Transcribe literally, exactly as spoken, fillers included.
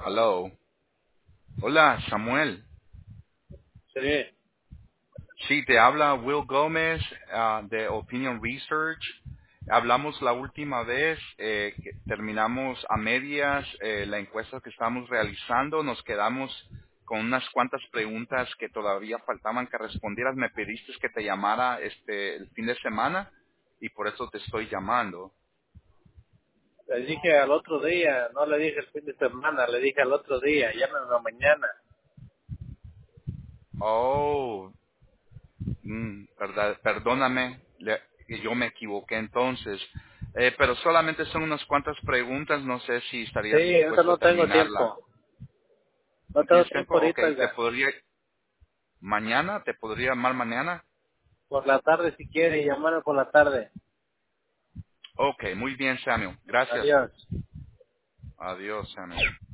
Hello. Hola, Samuel. Sí, Sí, te habla Will Gómez ah, de Opinion Research. Hablamos la última vez, eh, que terminamos a medias eh, la encuesta que estábamos realizando. Nos quedamos con unas cuantas preguntas que todavía faltaban que respondieras. Me pediste que te llamara este el fin de semana y por eso te estoy llamando. le dije al otro día, no le dije el fin de semana, le dije al otro día, llámame en la mañana. Oh, Mm, verdad, perdóname, le- que yo me equivoqué entonces. Eh, pero solamente son unas cuantas preguntas, no sé si estarías Sí, ahorita dispuesto a no tengo terminarla. tiempo, no ¿No tengo tienes tiempo? tiempo Ok, ahorita, te oiga. podría, mañana, te podría llamar mañana. Por la tarde si quiere, llamarme por la tarde. Ok, muy bien, Samuel. Gracias. Adiós. Adiós, Samuel.